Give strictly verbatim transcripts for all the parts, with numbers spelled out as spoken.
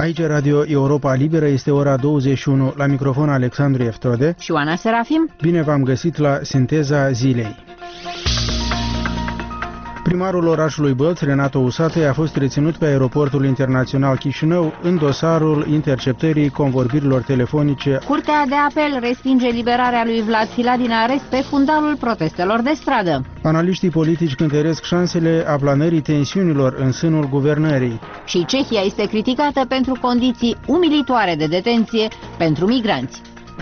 Aici Radio Europa Liberă, este ora douăzeci și unu, la microfon Alexandru Eftode și Oana Serafim. Bine v-am găsit la Sinteza Zilei. Primarul orașului Bălți, Renato Usate, a fost reținut pe aeroportul internațional Chișinău în dosarul interceptării convorbirilor telefonice. Curtea de apel respinge liberarea lui Vlad Filat din arest pe fundalul protestelor de stradă. Analiștii politici cântăresc șansele aplanării tensiunilor în sânul guvernării. Și Cehia este criticată pentru condiții umilitoare de detenție pentru migranți.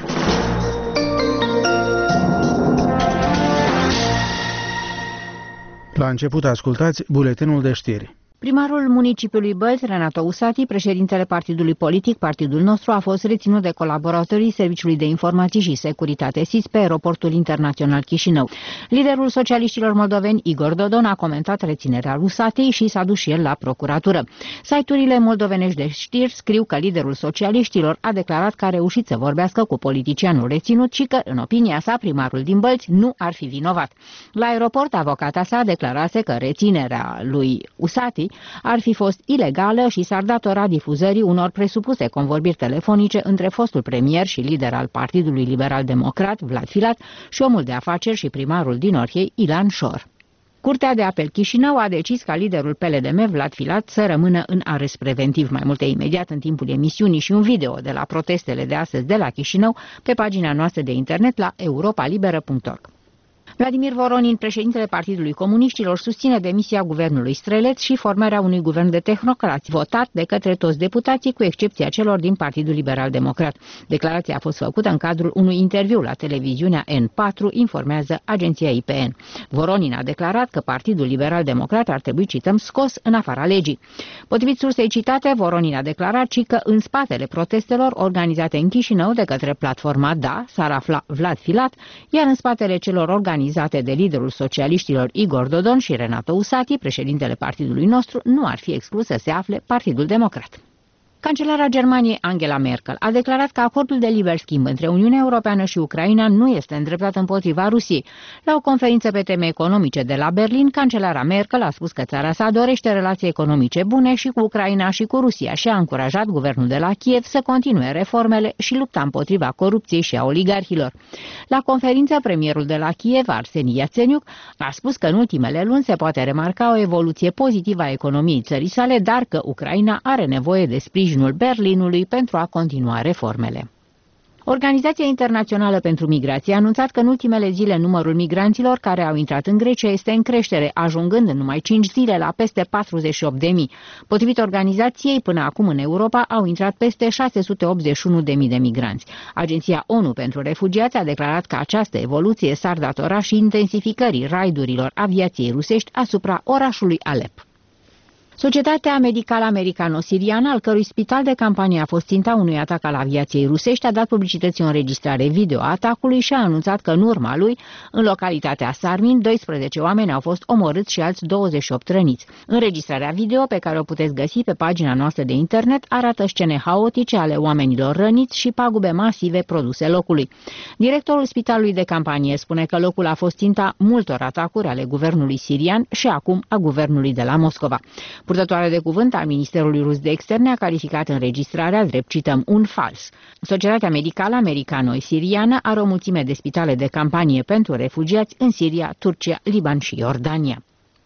La început ascultați buletinul de știri. Primarul municipiului Bălți, Renato Usati, președintele partidului politic, Partidul Nostru, a fost reținut de colaboratorii Serviciului de Informații și Securitate S I S pe aeroportul internațional Chișinău. Liderul socialiștilor moldoveni, Igor Dodon, a comentat reținerea Usatei și s-a dus și el la procuratură. Site-urile moldovenești de știri scriu că liderul socialiștilor a declarat că a reușit să vorbească cu politicianul reținut și că, în opinia sa, primarul din Bălți nu ar fi vinovat. La aeroport, avocata sa declarase că reținerea lui Usati ar fi fost ilegală și s-ar datora difuzării unor presupuse convorbiri telefonice între fostul premier și lider al Partidului Liberal Democrat, Vlad Filat, și omul de afaceri și primarul din Orhei, Ilan Șor. Curtea de apel Chișinău a decis ca liderul P L D M, Vlad Filat, să rămână în arest preventiv. Mai multe imediat în timpul emisiunii și un video de la protestele de astăzi de la Chișinău pe pagina noastră de internet la europa liberă punct org. Vladimir Voronin, președintele Partidului Comuniștilor, susține demisia guvernului Streleț și formarea unui guvern de tehnocrați, votat de către toți deputații, cu excepția celor din Partidul Liberal Democrat. Declarația a fost făcută în cadrul unui interviu la televiziunea N patru, informează agenția I P N. Voronin a declarat că Partidul Liberal Democrat ar trebui, cităm, scos în afara legii. Potrivit sursei citate, Voronin a declarat și că în spatele protestelor organizate în Chișinău de către platforma Da s-ar afla Vlad Filat, iar în spatele celor organizate de liderul socialiștilor Igor Dodon și Renato Usati, președintele Partidului Nostru, nu ar fi exclus să se afle Partidul Democrat. Cancelara Germaniei Angela Merkel a declarat că acordul de liber schimb între Uniunea Europeană și Ucraina nu este îndreptat împotriva Rusiei. La o conferință pe teme economice de la Berlin, cancelara Merkel a spus că țara sa dorește relații economice bune și cu Ucraina și cu Rusia și a încurajat guvernul de la Kiev să continue reformele și lupta împotriva corupției și a oligarhilor. La conferință, premierul de la Kiev, Arseni Iațeniuc, a spus că în ultimele luni se poate remarca o evoluție pozitivă a economiei țării sale, dar că Ucraina are nevoie de sprijin Berlinului pentru a continua reformele. Organizația Internațională pentru Migrație a anunțat că în ultimele zile numărul migranților care au intrat în Grecia este în creștere, ajungând în numai cinci zile la peste patruzeci și opt de mii. Potrivit organizației, până acum în Europa au intrat peste șase sute optzeci și unu de mii de migranți. Agenția ONU pentru Refugiați a declarat că această evoluție s-ar datora și intensificării raidurilor aviației rusești asupra orașului Alep. Societatea medicală americano-siriană, al cărui spital de campanie a fost ținta unui atac al aviației rusești, a dat publicității o înregistrare video a atacului și a anunțat că în urma lui, în localitatea Sarmin, doisprezece oameni au fost omorâți și alți douăzeci și opt răniți. Înregistrarea video, pe care o puteți găsi pe pagina noastră de internet, arată scene haotice ale oamenilor răniți și pagube masive produse locului. Directorul spitalului de campanie spune că locul a fost ținta multor atacuri ale guvernului sirian și acum a guvernului de la Moscova. Purtătoarea de cuvânt al Ministerului Rus de Externe a calificat înregistrarea drept, cităm, un fals. Societatea medicală americano-siriană are o mulțime de spitale de campanie pentru refugiați în Siria, Turcia, Liban și Iordania.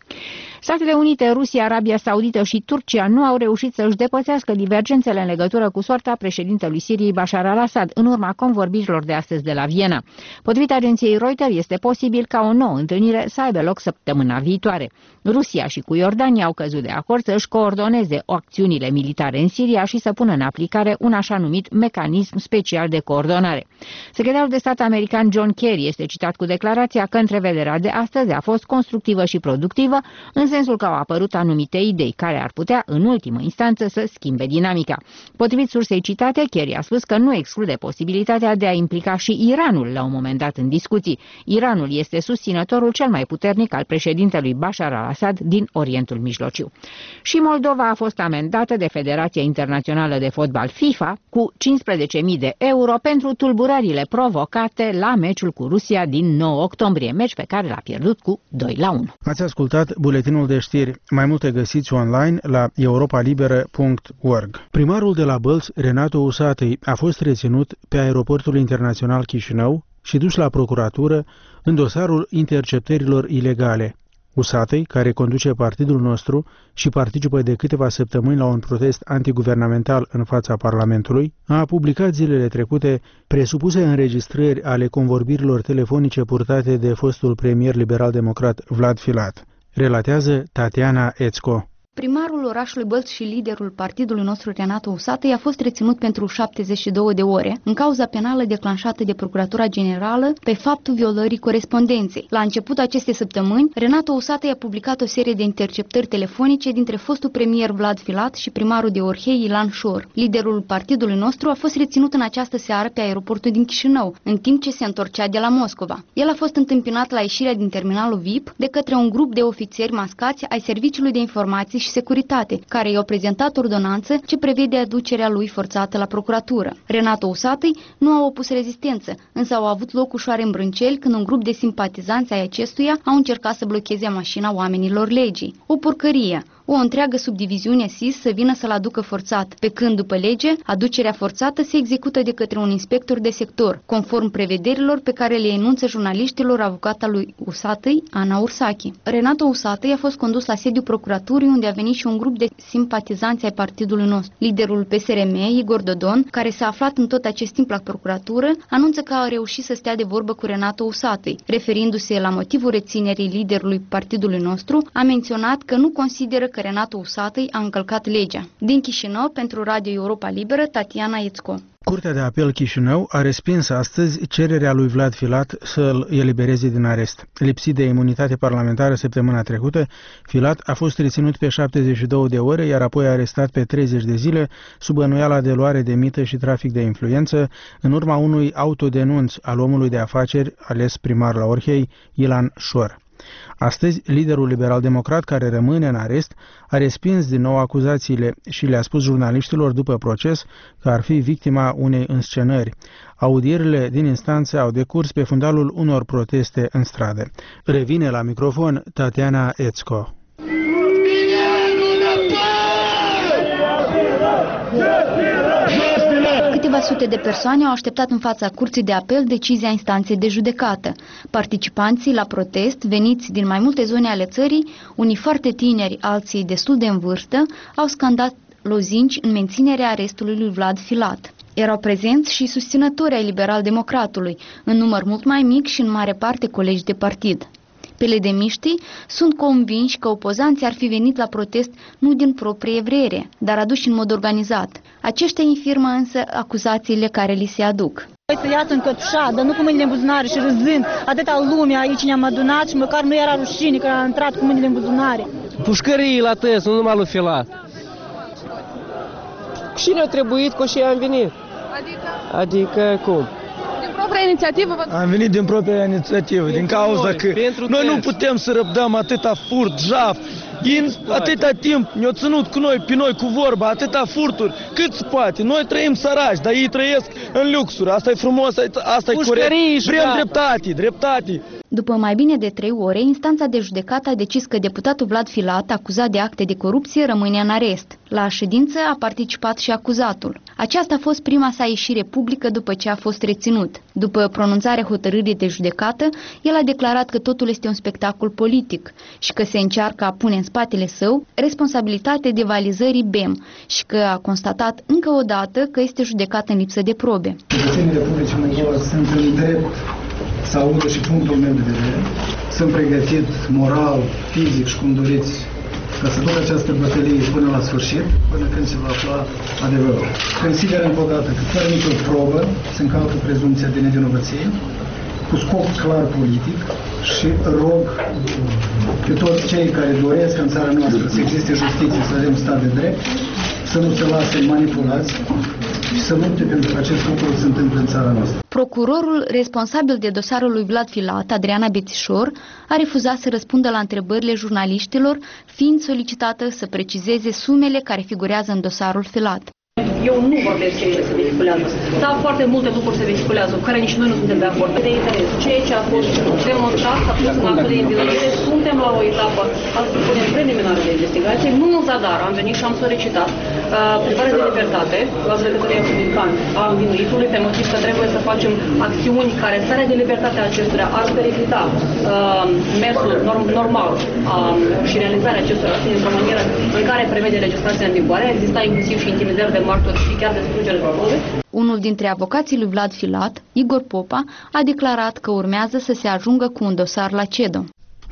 Statele Unite, Rusia, Arabia Saudită și Turcia nu au reușit să își depățească divergențele în legătură cu soarta președintelui Siriei Bashar al-Assad în urma convorbirilor de astăzi de la Viena. Potrivit agenției Reuters, este posibil ca o nouă întâlnire să aibă loc săptămâna viitoare. Rusia și cu Iordania au căzut de acord să își coordoneze acțiunile militare în Siria și să pună în aplicare un așa numit mecanism special de coordonare. Secretarul de stat american John Kerry este citat cu declarația că întrevederea de astăzi a fost constructivă și productivă, în sensul că au apărut anumite idei care ar putea, în ultimă instanță, să schimbe dinamica. Potrivit sursei citate, Kerry a spus că nu exclude posibilitatea de a implica și Iranul la un moment dat în discuții. Iranul este susținătorul cel mai puternic al președintelui Bashar al-Assad din Orientul Mijlociu. Și Moldova a fost amendată de Federația Internațională de Fotbal FIFA cu cincisprezece mii de euro pentru tulburările provocate la meciul cu Rusia din nouă octombrie, meci pe care l-a pierdut cu doi la unu. Ați ascultat buletinul buletinul de știri. Mai multe găsiți online la europa liberă punct org. Primarul de la Bălți, Renato Usatăi, a fost reținut pe aeroportul internațional Chișinău și dus la procuratură în dosarul interceptărilor ilegale. Usatăi, care conduce partidul nostru și participă de câteva săptămâni la un protest antiguvernamental în fața Parlamentului, a publicat zilele trecute presupuse înregistrări ale convorbirilor telefonice purtate de fostul premier liberal-democrat Vlad Filat. Relatează Tatiana Ețco. Primarul orașului Bălți și liderul partidului nostru, Renato Usatăi, a fost reținut pentru șaptezeci și două de ore în cauza penală declanșată de Procuratura Generală pe faptul violării corespondenței. La începutul acestei săptămâni, Renato Usatăi a publicat o serie de interceptări telefonice dintre fostul premier Vlad Filat și primarul de Orhei, Ilan Șor. Liderul partidului nostru a fost reținut în această seară pe aeroportul din Chișinău, în timp ce se întorcea de la Moscova. El a fost întâmpinat la ieșirea din terminalul V I P de către un grup de ofițeri mascați ai Serviciului de Informații și Securitate, care i-au prezentat ordonanță ce prevede aducerea lui forțată la procuratură. Renato Usatăi nu a opus rezistență, însă au avut loc ușoare îmbrânceli când un grup de simpatizanți ai acestuia au încercat să blocheze mașina oamenilor legii. O porcărie! O întreagă subdiviziune S I S să vină să-l aducă forțat, pe când, după lege, aducerea forțată se execută de către un inspector de sector, conform prevederilor pe care le enunță jurnaliștilor avocata lui Usatăi, Ana Ursachi. Renato Usatăi a fost condus la sediul procuraturii, unde a venit și un grup de simpatizanți ai partidului nostru. Liderul P S R M, Igor Dodon, care s-a aflat în tot acest timp la procuratură, anunță că a reușit să stea de vorbă cu Renato Usatăi. Referindu-se la motivul reținerii liderului partidului nostru, a menționat că nu consideră că Renato Usatăi a încălcat legea. Din Chișinău, pentru Radio Europa Liberă, Tatiana Ețco. Curtea de apel Chișinău a respins astăzi cererea lui Vlad Filat să-l elibereze din arest. Lipsit de imunitate parlamentară săptămâna trecută, Filat a fost reținut pe șaptezeci și două de ore, iar apoi arestat pe treizeci de zile sub bănuiala de luare de mită și trafic de influență, în urma unui autodenunț al omului de afaceri ales primar la Orhei, Ilan Șor. Astăzi, liderul liberal-democrat, care rămâne în arest, a respins din nou acuzațiile și le-a spus jurnaliștilor după proces că ar fi victima unei înscenări. Audierile din instanță au decurs pe fundalul unor proteste în stradă. Revine la microfon Tatiana Ețco. Câteva sute de persoane au așteptat în fața curții de apel decizia instanței de judecată. Participanții la protest, veniți din mai multe zone ale țării, unii foarte tineri, alții destul de în vârstă, au scandat lozinci în menținerea arestului lui Vlad Filat. Erau prezenți și susținători ai liberal-democratului, în număr mult mai mic și în mare parte colegi de partid. Peledemiștii sunt convinși că opozanții ar fi venit la protest nu din proprie vrere, dar aduși în mod organizat. Aceștia infirmă însă acuzațiile care li se aduc. Să iasă în cătușat, dar nu cu mâinile în buzunare și râzând. Atâta lume aici ne-am adunat și măcar nu era rușine că a intrat cu mâinile în buzunare. Pușcării la tăs, nu numai lui Filat. Și ne-a trebuit cu și am venit. Adică? Adică cum? Din propria inițiativă? Am venit din propria inițiativă, din cauza că noi nu putem să răbdăm atâta furt, jaf. Din atâta timp ne-au ținut cu noi, pe noi, cu vorba, atâta furturi, cât se poate. Noi trăim săraci, dar ei trăiesc în luxuri. Asta e frumos, asta e corect. Vrem dreptate, dreptate. După mai bine de trei ore, instanța de judecată a decis că deputatul Vlad Filat, acuzat de acte de corupție, rămâne în arest. La ședință a participat și acuzatul. Aceasta a fost prima sa ieșire publică după ce a fost reținut. După pronunțarea hotărârii de judecată, el a declarat că totul este un spectacol politic și că se încearcă a pune în spatele său responsabilitate devalizării B E M și că a constatat încă o dată că este judecat în lipsă de probe. Cetățenii Republicii Moldova sunt în drept să audă și punctul meu de vedere. Sunt pregătit moral, fizic și cum doriți ca să duc această bătălie până la sfârșit, până când se va afla adevărul. Consider încă o dată că fără nicio probă se încalcă prezumția de nevinovăție, cu scop clar politic, și rog pe toți cei care doresc în țara noastră să existe justiție, să avem stat de drept, să nu se lase manipulați și să lupte pentru că acest lucru se întâmplă în țara noastră. Procurorul responsabil de dosarul lui Vlad Filat, Adriana Bețișor, a refuzat să răspundă la întrebările jurnaliștilor, fiind solicitată să precizeze sumele care figurează în dosarul Filat. Eu nu vorbesc ceea ce se vehiculează. Dar foarte multe lucruri se vehiculează, cu care nici noi nu suntem de acord. De interes, ceea ce a fost demonstrat, a fost un act de învinuire, suntem la o etapă, să spunem, preliminară de investigație. Nu în zadar, am venit și am solicitat uh, privare de libertate la Secretaria Republican a învinuitului, pe motiv că trebuie să facem acțiuni care starea de libertate a acestuia ar periclita uh, mersul norm, normal uh, și realizarea acestor acțiuni într-o manieră în care prevede legislația în vigoare. Exista inclusiv și intimidări de martori și chiar de strângere de probe. Unul dintre avocații lui Vlad Filat, Igor Popa, a declarat că urmează să se ajungă cu un dosar la C E D O.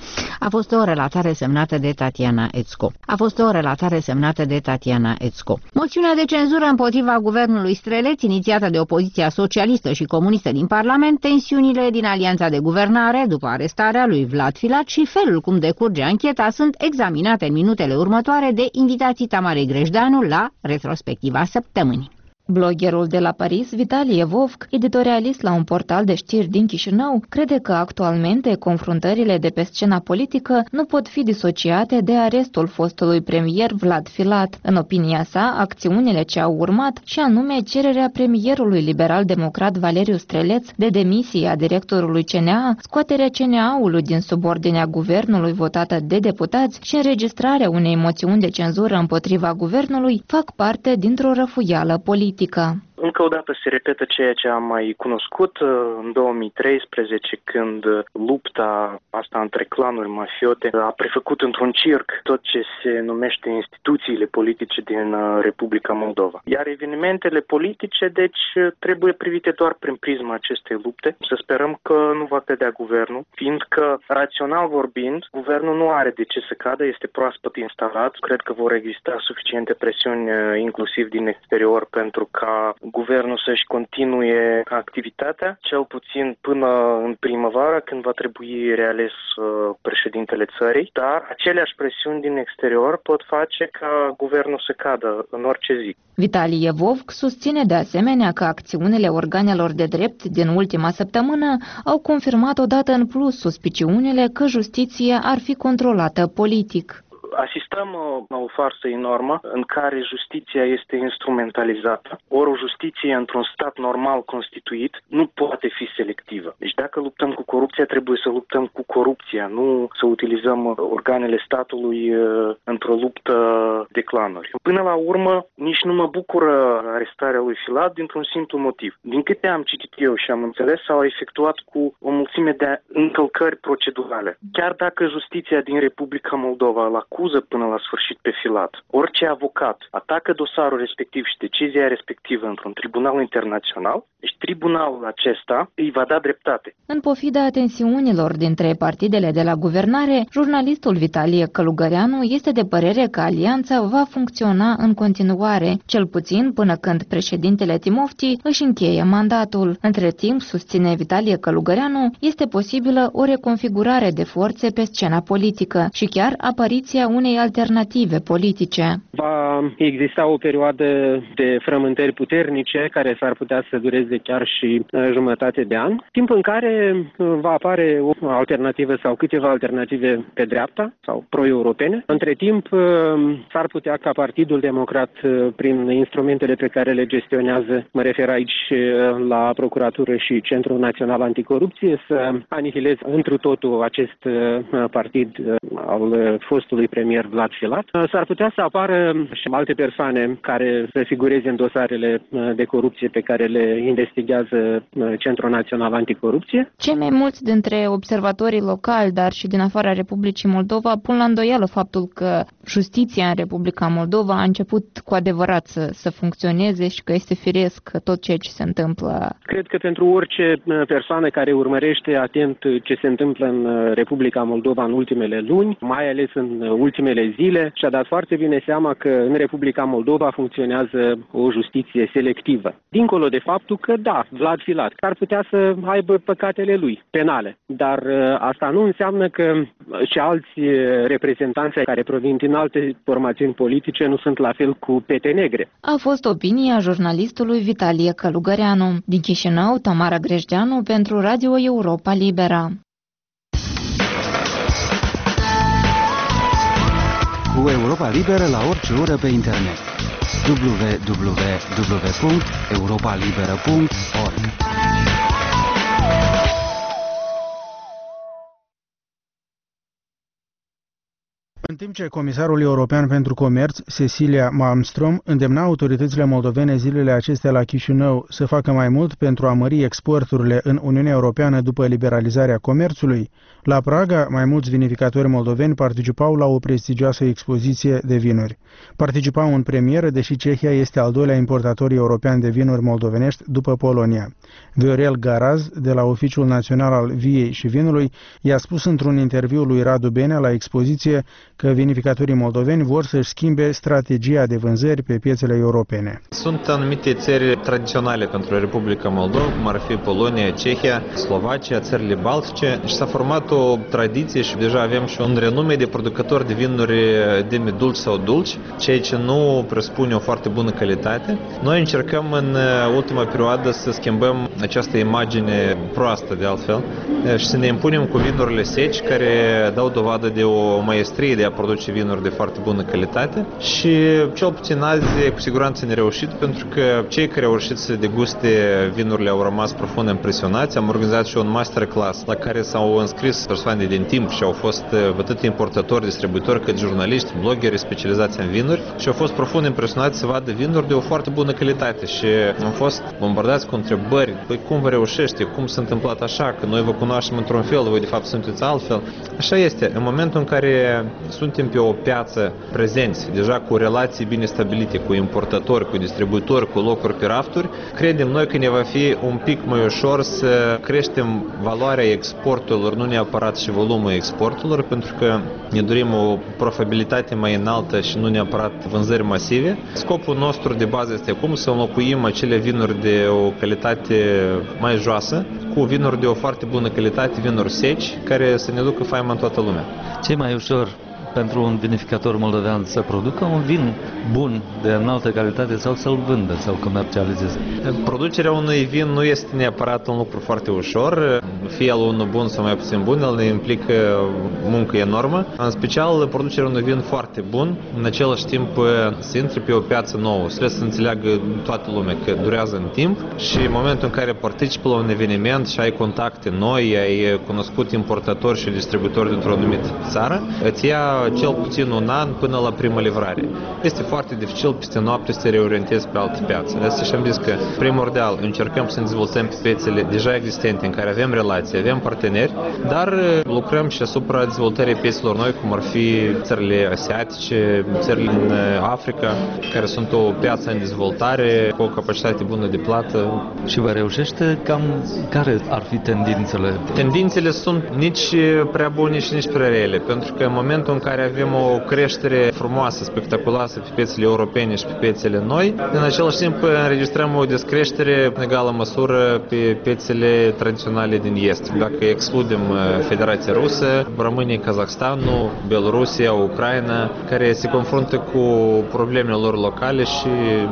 A fost o relatare semnată de Tatiana Ețco. A fost o relatare semnată de Tatiana Ețco. Moțiunea de cenzură împotriva guvernului Streleț, inițiată de opoziția socialistă și comunistă din Parlament, tensiunile din alianța de guvernare după arestarea lui Vlad Filat și felul cum decurge ancheta sunt examinate în minutele următoare de invitații Tamarei Grejdeanu la retrospectiva săptămânii. Bloggerul de la Paris, Vitalie Vovc, editorialist la un portal de știri din Chișinău, crede că actualmente confruntările de pe scena politică nu pot fi disociate de arestul fostului premier Vlad Filat. În opinia sa, acțiunile ce au urmat, și anume cererea premierului liberal-democrat Valeriu Streleț de demisie a directorului C N A, scoaterea C N A-ului din subordinea guvernului votată de deputați și înregistrarea unei moțiuni de cenzură împotriva guvernului, fac parte dintr-o răfuială politică. Încă o dată se repetă ceea ce am mai cunoscut în două mii treisprezece, când lupta asta între clanuri mafiote a prefăcut într-un circ tot ce se numește instituțiile politice din Republica Moldova. Iar evenimentele politice, deci, trebuie privite doar prin prisma acestei lupte. Să sperăm că nu va cădea guvernul, fiindcă, rațional vorbind, guvernul nu are de ce să cadă, este proaspăt instalat. Cred că vor exista suficiente presiuni, inclusiv din exterior, pentru ca guvernul să-și continue activitatea, cel puțin până în primăvară, când va trebui reales uh, președintele țării, dar aceleași presiuni din exterior pot face ca guvernul să cadă în orice zi. Vitalie Vovc susține de asemenea că acțiunile organelor de drept din ultima săptămână au confirmat odată în plus suspiciunile că justiția ar fi controlată politic. Asistăm la o farsă enormă în care justiția este instrumentalizată. Ori o justiție într-un stat normal constituit nu poate fi selectivă. Deci dacă luptăm cu corupția, trebuie să luptăm cu corupția, nu să utilizăm organele statului într-o luptă de clanuri. Până la urmă, nici nu mă bucură arestarea lui Filat dintr-un simplu motiv. Din câte am citit eu și am înțeles, s-au efectuat cu o mulțime de încălcări procedurale. Chiar dacă justiția din Republica Moldova îl acuză până la sfârșit pe Filat, orice avocat atacă dosarul respectiv și decizia respectivă într-un tribunal internațional, deci tribunalul acesta îi va da dreptate. În pofida tensiunilor dintre partidele de la guvernare, jurnalistul Vitalie Călugăreanu este de părere că alianța va funcționa în continuare, cel puțin până când președintele Timofti își încheie mandatul. Între timp, susține Vitalie Călugăreanu, este posibilă o reconfigurare de forțe pe scena politică și chiar apariția unei alternative politice. Va exista o perioadă de frământări puternice care s-ar putea să dureze chiar și jumătate de an, timp în care va apare o alternativă sau câteva alternative pe dreapta sau pro-europene. Între timp s-ar putea ca Partidul Democrat, prin instrumentele pe care le gestionează, mă refer aici la Procuratură și Centrul Național Anticorupție, să anihileze întru totul acest partid al fostului premier Vlad Filat. S-ar putea să apară și alte persoane care să figureze în dosarele de corupție pe care le investigează Centrul Național Anticorupție. Cei mai mulți dintre observatorii locali, dar și din afara Republicii Moldova, pun la îndoială faptul că justiția în Republica Moldova a început cu adevărat să, să funcționeze și că este firesc tot ceea ce se întâmplă. Cred că pentru orice persoană care urmărește atent ce se întâmplă în Republica Moldova în ultimele luni, mai ales în ultimele zile, și-a dat foarte bine seama că în Republica Moldova funcționează o justiție selectivă. Dincolo de faptul că, da, Vlad Filat ar putea să aibă păcatele lui penale, dar asta nu înseamnă că și alți reprezentanți care provin din alte formațiuni politice nu sunt la fel cu pete negre. A fost opinia jurnalistului Vitalie Călugăreanu. Din Chișinău, Tamara Grejdeanu pentru Radio Europa Libera. Cu Europa Liberă la orice oră pe internet. w w w punct europa liberă punct org În timp ce Comisarul European pentru Comerț, Cecilia Malmström, îndemna autoritățile moldovene zilele acestea la Chișinău să facă mai mult pentru a mări exporturile în Uniunea Europeană după liberalizarea comerțului, la Praga mai mulți vinificatori moldoveni participau la o prestigioasă expoziție de vinuri. Participau în premieră, deși Cehia este al doilea importator european de vinuri moldovenești după Polonia. Viorel Garaz, de la Oficiul Național al Viei și Vinului, i-a spus într-un interviu lui Radu Benea la expoziție că vinificatorii moldoveni vor să-și schimbe strategia de vânzări pe piețele europene. Sunt anumite țări tradiționale pentru Republica Moldova, cum ar fi Polonia, Cehia, Slovacia, țările baltice, și s-a format o tradiție și deja avem și un renume de producători de vinuri demi-dulci sau dulci, ceea ce nu presupune o foarte bună calitate. Noi încercăm în ultima perioadă să schimbăm această imagine proastă de altfel și să ne impunem cu vinurile seci, care dau dovadă de o maestrie de a produce vinuri de foarte bună calitate și cel puțin azi cu siguranță ne reușit, pentru că cei care au reușit să deguste vinurile au rămas profund impresionați. Am organizat și un masterclass la care s-au înscris persoane din timp și au fost atât importatori, distribuitori, cât jurnaliști, bloggeri specializați în vinuri și au fost profund impresionați să vadă vinuri de o foarte bună calitate și am fost bombardați cu întrebări. Păi cum vă reușește? Cum s-a întâmplat așa? Că noi vă cunoaștem într-un fel, voi de fapt sunteți altfel. Așa este. În momentul în care suntem pe o piață prezenți, deja cu relații bine stabilite, cu importatori, cu distribuitori, cu locuri pe rafturi, credem noi că ne va fi un pic mai ușor să creștem valoarea exporturilor, nu neapărat și volumul exporturilor, pentru că ne dorim o profitabilitate mai înaltă și nu neapărat vânzări masive. Scopul nostru de bază este cum să înlocuim acele vinuri de o calitate mai joasă cu vinuri de o foarte bună calitate, vinuri seci, care să ne ducă faima în toată lumea. Ce mai ușor pentru un vinificator moldovean să producă un vin bun, de înaltă calitate, sau să-l vândă sau comercializeze? Producerea unui vin nu este neapărat un lucru foarte ușor, fie el unul bun sau mai puțin bun, el ne implică muncă enormă, în special producerea unui vin foarte bun, în același timp să intre pe o piață nouă, trebuie să înțeleagă toată lumea că durează în timp și în momentul în care participi la un eveniment și ai contacte noi, ai cunoscut importatori și distribuitori dintr-o anumită țară, îți ia cel puțin un an până la prima livrare. Este foarte dificil peste noapte să te reorientezi pe altă piață. De asta și-am zis că, primordial, încercăm să ne dezvoltăm pe piețele deja existente, în care avem relații, avem parteneri, dar lucrăm și asupra dezvoltării piețelor noi, cum ar fi țările asiatice, țările din Africa, care sunt o piață în dezvoltare, cu o capacitate bună de plată. Și vă reușește? Cam care ar fi tendințele? Tendințele sunt nici prea bune și nici prea rele, pentru că în momentul în care avem o creștere frumoasă, spectaculoasă pe piețele europene și pe piețele noi, în același timp înregistrăm o descreștere în egală măsură pe piețele tradiționale din Est. Dacă excludem Federația Rusă, rămâne Kazakhstanul, Belorusia, Ucraina, care se confruntă cu problemele lor locale și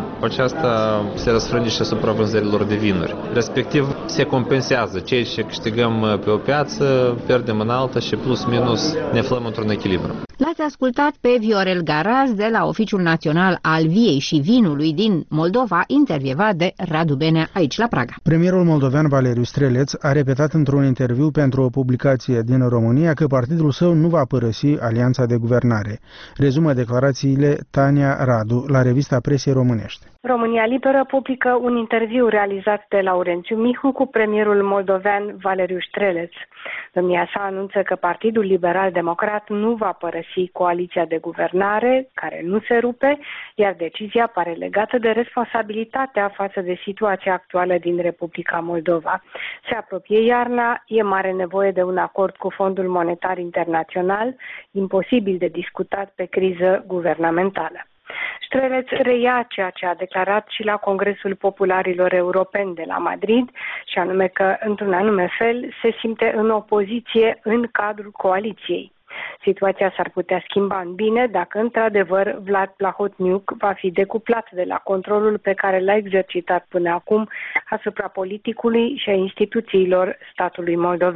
aceasta se răsfrânge și asupra vânzărilor de vinuri. Respectiv, se compensează ceea ce câștigăm pe o piață, pierdem în alta și plus minus ne aflăm într-un echilibru. L-ați ascultat pe Viorel Garaz de la Oficiul Național al Viei și Vinului din Moldova, intervievat de Radu Benea aici la Praga. Premierul moldovean Valeriu Streleț a repetat într-un interviu pentru o publicație din România că partidul său nu va părăsi alianța de guvernare. Rezumă declarațiile Tania Radu la revista Presiei Românești. România Liberă publică un interviu realizat de Laurențiu Mihu cu premierul moldovean Valeriu Streleț. Domnia sa anunță că Partidul Liberal Democrat nu va părăsi coaliția de guvernare, care nu se rupe, iar decizia pare legată de responsabilitatea față de situația actuală din Republica Moldova. Se apropie iarna, e mare nevoie de un acord cu Fondul Monetar Internațional, imposibil de discutat pe criză guvernamentală. Streleț reia ceea ce a declarat și la Congresul Popularilor Europeni de la Madrid, și anume că, într-un anume fel, se simte în opoziție în cadrul coaliției. Situația s-ar putea schimba în bine dacă, într-adevăr, Vlad Plahotniuc va fi decuplat de la controlul pe care l-a exercitat până acum asupra politicului și a instituțiilor statului moldovean.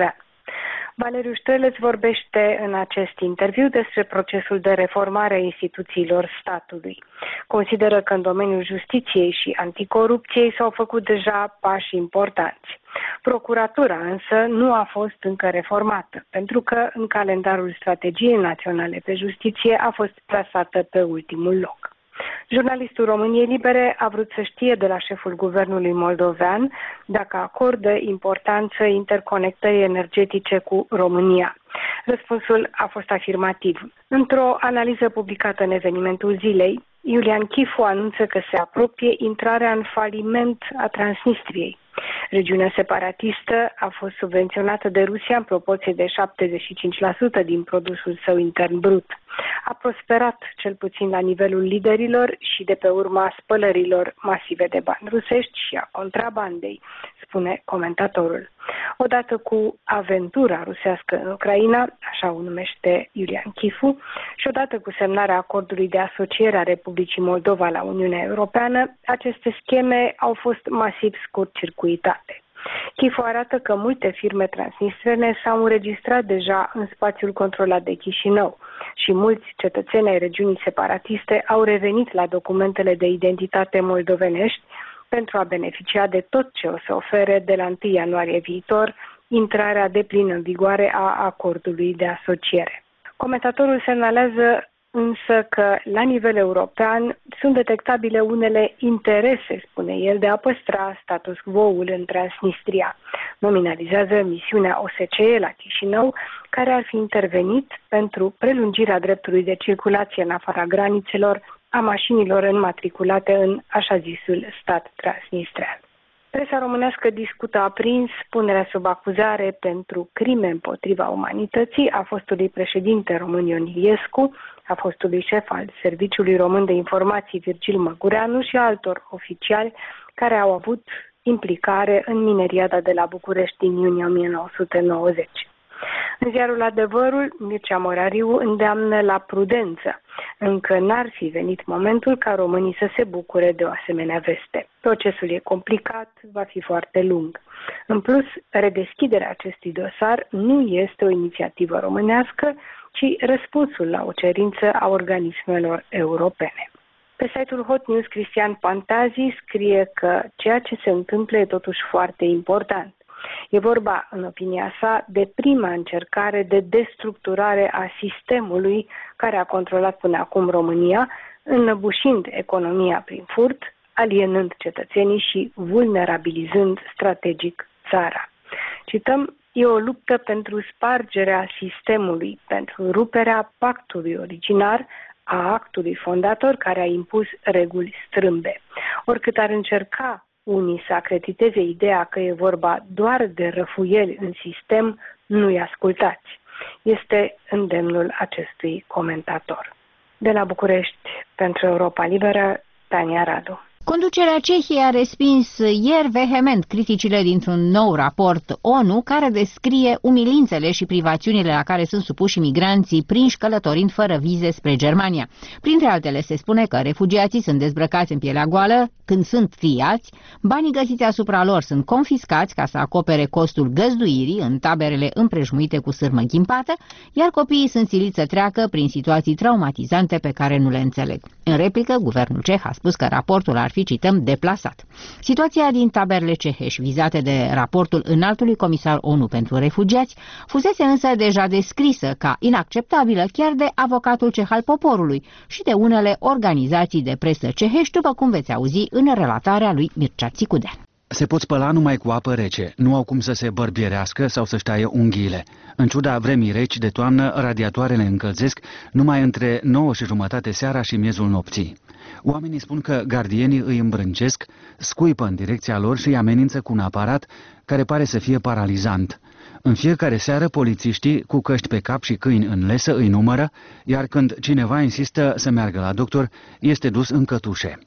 Valeriu Ștreleț vorbește în acest interviu despre procesul de reformare a instituțiilor statului. Consideră că în domeniul justiției și anticorupției s-au făcut deja pași importanți. Procuratura însă nu a fost încă reformată, pentru că în calendarul Strategiei Naționale pe Justiție a fost plasată pe ultimul loc. Jurnalistul României Libere a vrut să știe de la șeful guvernului moldovean dacă acordă importanță interconectării energetice cu România. Răspunsul a fost afirmativ. Într-o analiză publicată în Evenimentul Zilei, Iulian Chifu anunță că se apropie intrarea în faliment a Transnistriei. Regiunea separatistă a fost subvenționată de Rusia în proporție de șaptezeci și cinci la sută din produsul său intern brut. A prosperat cel puțin la nivelul liderilor și de pe urma spălărilor masive de bani rusești și a contrabandei, spune comentatorul. Odată cu aventura rusească în Ucraina, așa o numește Iulian Chifu, și odată cu semnarea acordului de asociere a Republicii Moldova la Uniunea Europeană, aceste scheme au fost masiv scurt-circuitate. Chifu arată că multe firme transnistrene s-au înregistrat deja în spațiul controlat de Chișinău și mulți cetățeni ai regiunii separatiste au revenit la documentele de identitate moldovenești pentru a beneficia de tot ce o să ofere de la întâi ianuarie viitor intrarea deplină în vigoare a acordului de asociere. Comentatorul semnalează însă că la nivel european sunt detectabile unele interese, spune el, de a păstra status quo-ul în Transnistria. Nominalizează misiunea O S C E la Chișinău, care ar fi intervenit pentru prelungirea dreptului de circulație în afara granițelor a mașinilor înmatriculate în așa zisul stat transnistrean. Presa românească discută aprins punerea sub acuzare pentru crime împotriva umanității a fostului președinte român Ion Iliescu, a fostului șef al Serviciului Român de Informații Virgil Măgureanu și altor oficiali care au avut implicare în mineriada de la București din iunie o mie nouă sute nouăzeci. În ziarul Adevărul, Mircea Morariu îndeamnă la prudență. Încă n-ar fi venit momentul ca românii să se bucure de o asemenea veste. Procesul e complicat, va fi foarte lung. În plus, redeschiderea acestui dosar nu este o inițiativă românească, ci răspunsul la o cerință a organismelor europene. Pe site-ul Hot News, Cristian Pantazi scrie că ceea ce se întâmplă e totuși foarte important. E vorba, în opinia sa, de prima încercare de destructurare a sistemului care a controlat până acum România, înăbușind economia prin furt, alienând cetățenii și vulnerabilizând strategic țara. Cităm, e o luptă pentru spargerea sistemului, pentru ruperea pactului originar, a actului fondator care a impus reguli strâmbe. Oricât ar încerca unii să acrediteze ideea că e vorba doar de răfuieli în sistem, nu-i ascultați. Este îndemnul acestui comentator. De la București, pentru Europa Liberă, Tania Radu. Conducerea Cehiei a respins ieri vehement criticile dintr-un nou raport ONU care descrie umilințele și privațiunile la care sunt supuși migranții prinși călătorind fără vize spre Germania. Printre altele se spune că refugiații sunt dezbrăcați în pielea goală când sunt triați, banii găsiți asupra lor sunt confiscați ca să acopere costul găzduirii în taberele împrejmuite cu sârmă ghimpată, iar copiii sunt siliți să treacă prin situații traumatizante pe care nu le înțeleg. În replică, guvernul ceh a spus că raportul ar fi, cităm, deplasat. Situația din taberele cehești vizate de raportul înaltului comisar ONU pentru refugiați fusese însă deja descrisă ca inacceptabilă chiar de avocatul ceh al poporului și de unele organizații de presă cehești, după cum veți auzi în relatarea lui Mircea Țicudean. Se pot spăla numai cu apă rece, nu au cum să se bărbierească sau să-și taie unghiile. În ciuda vremii reci de toamnă, radiatoarele încălzesc numai între nouă și jumătate seara și miezul nopții. Oamenii spun că gardienii îi îmbrâncesc, scuipă în direcția lor și îi amenință cu un aparat care pare să fie paralizant. În fiecare seară, polițiștii, cu căști pe cap și câini în lesă, îi numără, iar când cineva insistă să meargă la doctor, este dus în cătușe.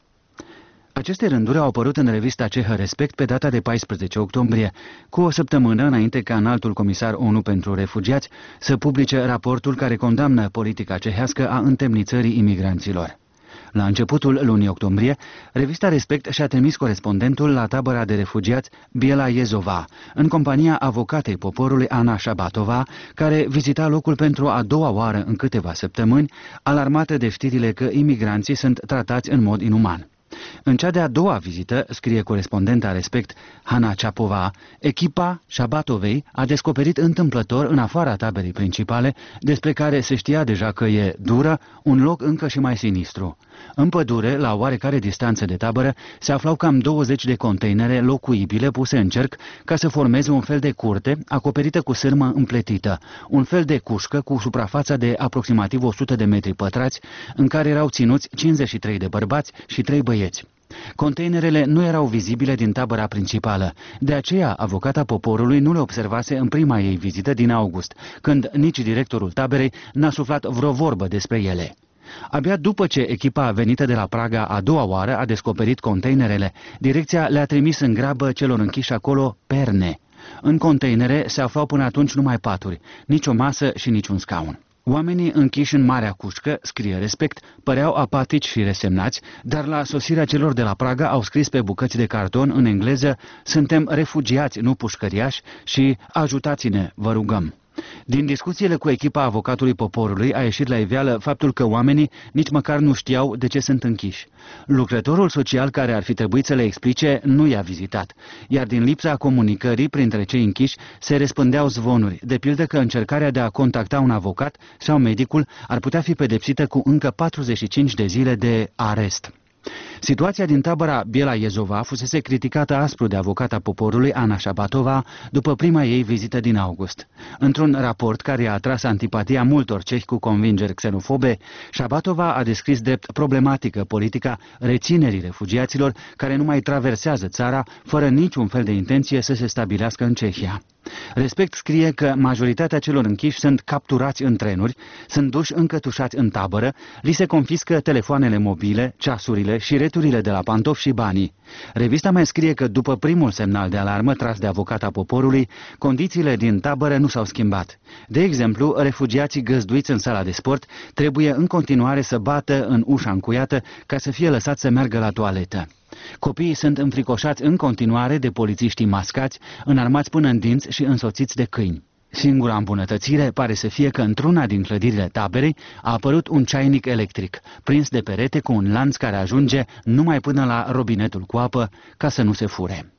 Aceste rânduri au apărut în revista cehă Respect pe data de paisprezece octombrie, cu o săptămână înainte ca înaltul comisar ONU pentru refugiați să publice raportul care condamnă politica cehească a întemnițării imigranților. La începutul lunii octombrie, revista Respect și-a trimis corespondentul la tabăra de refugiați Biela Iezova, în compania avocatei poporului Ana Shabatova, care vizita locul pentru a doua oară în câteva săptămâni, alarmată de știrile că imigranții sunt tratați în mod inuman. În cea de-a doua vizită, scrie corespondenta Respect Hana Ceapova, echipa Shabatovei a descoperit întâmplător în afara taberei principale, despre care se știa deja că e dură, un loc încă și mai sinistru. În pădure, la oarecare distanță de tabără, se aflau cam douăzeci de containere locuibile puse în cerc ca să formeze un fel de curte acoperită cu sârmă împletită, un fel de cușcă cu suprafața de aproximativ o sută de metri pătrați, în care erau ținuți cincizeci și trei de bărbați și trei băieți. Containerele nu erau vizibile din tabăra principală, de aceea avocata poporului nu le observase în prima ei vizită din august, când nici directorul taberei n-a suflat vreo vorbă despre ele. Abia după ce echipa venită de la Praga a doua oară a descoperit containerele, direcția le-a trimis în grabă celor închiși acolo perne. În containere se aflau până atunci numai paturi, nici o masă și nici un scaun. Oamenii închiși în marea cușcă, scrie Respect, păreau apatici și resemnați, dar la sosirea celor de la Praga au scris pe bucăți de carton în engleză: "Suntem refugiați, nu pușcăriași" și "Ajutați-ne, vă rugăm". Din discuțiile cu echipa avocatului poporului a ieșit la iveală faptul că oamenii nici măcar nu știau de ce sunt închiși. Lucrătorul social care ar fi trebuit să le explice nu i-a vizitat, iar din lipsa comunicării printre cei închiși se răspândeau zvonuri, de pildă că încercarea de a contacta un avocat sau medicul ar putea fi pedepsită cu încă patruzeci și cinci de zile de arest. Situația din tabăra Biela Iezova fusese criticată aspru de avocata poporului Ana Shabatova după prima ei vizită din august. Într-un raport care a atras antipatia multor cehi cu convingeri xenofobe, Shabatova a descris drept problematică politica reținerii refugiaților care nu mai traversează țara fără niciun fel de intenție să se stabilească în Cehia. Respect scrie că majoritatea celor închiși sunt capturați în trenuri, sunt duși încătușați în tabără, li se confiscă telefoanele mobile, ceasurile și returile de la pantofi și banii. Revista mai scrie că după primul semnal de alarmă tras de avocata poporului, condițiile din tabără nu s-au schimbat. De exemplu, refugiații găzduiți în sala de sport trebuie în continuare să bată în ușa încuiată ca să fie lăsați să meargă la toaletă. Copiii sunt înfricoșați în continuare de polițiștii mascați, înarmați până în dinți și însoțiți de câini. Singura îmbunătățire pare să fie că într-una din clădirile taberei a apărut un ceainic electric, prins de perete cu un lanț care ajunge numai până la robinetul cu apă, ca să nu se fure.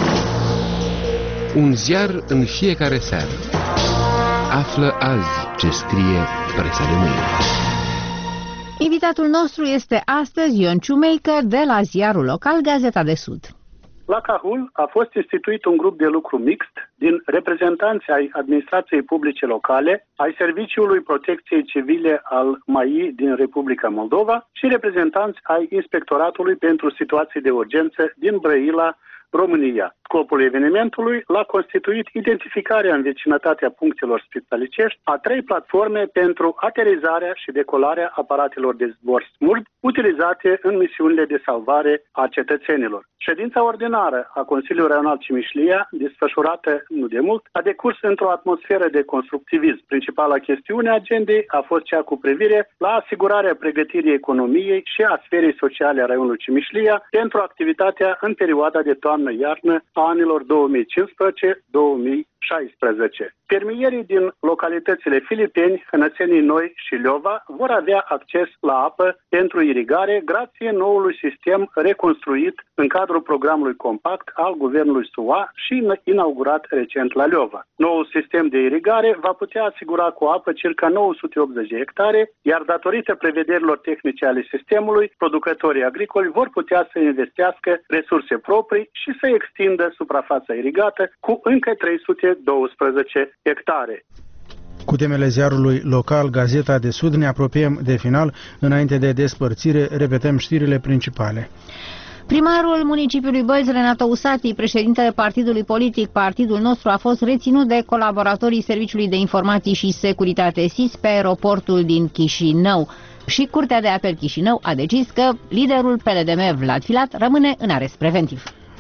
Un ziar în fiecare seară. Află azi ce scrie presa de mâine. Invitatul nostru este astăzi Ion Ciumeică de la ziarul local Gazeta de Sud. La Cahul a fost instituit un grup de lucru mixt din reprezentanți ai administrației publice locale, ai Serviciului Protecției Civile al M A I din Republica Moldova și reprezentanți ai Inspectoratului pentru Situații de Urgență din Brăila, România. Scopul evenimentului l-a constituit identificarea în vecinătatea punctelor spitalicești a trei platforme pentru aterizarea și decolarea aparatelor de zbor smurd utilizate în misiunile de salvare a cetățenilor. Ședința ordinară a Consiliului Raional Cimișlia, desfășurată nu de mult, a decurs într-o atmosferă de constructivism. Principala chestiune a agendei a fost cea cu privire la asigurarea pregătirii economiei și a sferei sociale a raionului Cimișlia pentru activitatea în perioada de toamnă-iarnă a anilor două mii cincisprezece două mii șaisprezece. Fermierii din localitățile Filipeni, Hănățenii Noi și Liova vor avea acces la apă pentru irigare grație noului sistem reconstruit în cadrul programului compact al guvernului S U A și inaugurat recent la Liova. Noul sistem de irigare va putea asigura cu apă circa nouă sute optzeci de hectare, iar datorită prevederilor tehnice ale sistemului, producătorii agricoli vor putea să investească resurse proprii și să extindă suprafața irigată cu încă trei sute douăsprezece hectare. Cu temele ziarului local Gazeta de Sud ne apropiem de final. Înainte de despărțire, repetăm știrile principale. Primarul municipiului Bălți, Renato Usati, președintele partidului politic Partidul Nostru, a fost reținut de colaboratorii Serviciului de Informații și Securitate S I S pe aeroportul din Chișinău. Și Curtea de Apel Chișinău a decis că liderul P L D M, Vlad Filat, rămâne în arest preventiv.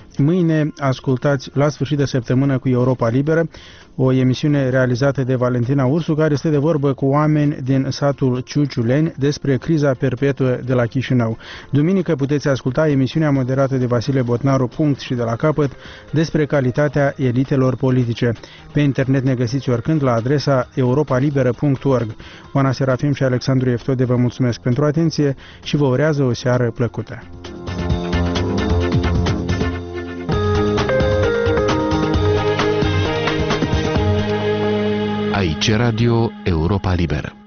Mâine ascultați La sfârșit de săptămână cu Europa Liberă, o emisiune realizată de Valentina Ursu, care stă de vorbă cu oameni din satul Ciuciuleni despre criza perpetuă de la Chișinău. Duminică puteți asculta emisiunea moderată de Vasile Botnaru, punct și de la capăt, despre calitatea elitelor politice. Pe internet ne găsiți oricând la adresa europalibera punct org. Oana Serafim și Alexandru Eftode vă mulțumesc pentru atenție și vă urează o seară plăcută. Aici Radio Europa Liberă.